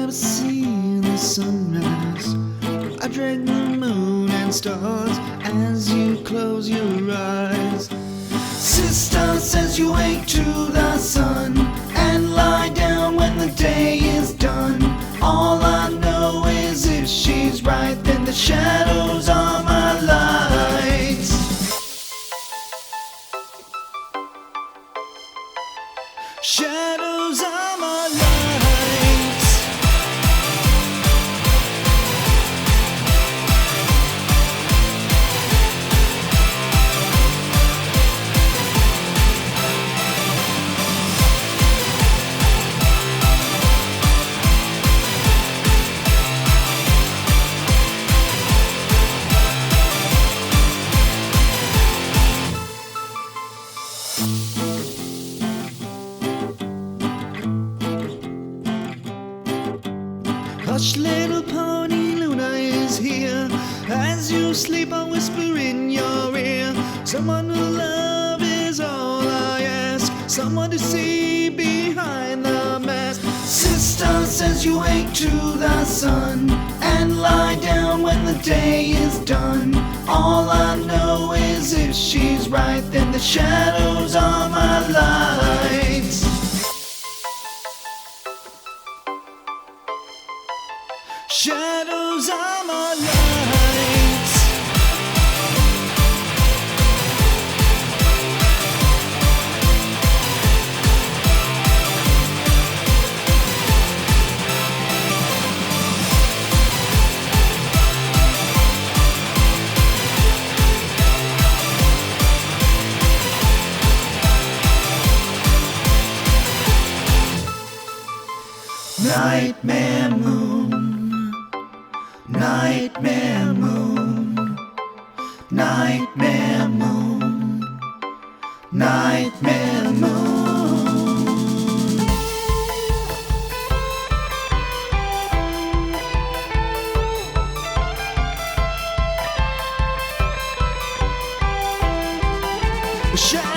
never seen the sunrise. I drag the moon and stars as you close your eyes. Sister says you wake to the sun and lie down when the day is done. All I know is if she's right, then the shadows are my lights. Shadows are my lights. Hush, little pony, Luna is here. As you sleep, I'll whisper in your ear. Someone to love is all I ask. Someone to see behind the mask. Sister says you wake to the sun and lie down when the day is done. All I know is if she's right, then the shadows are my lights. Shadows are my lights. Nightmare moon, nightmare moon, nightmare moon, nightmare moon. Shadows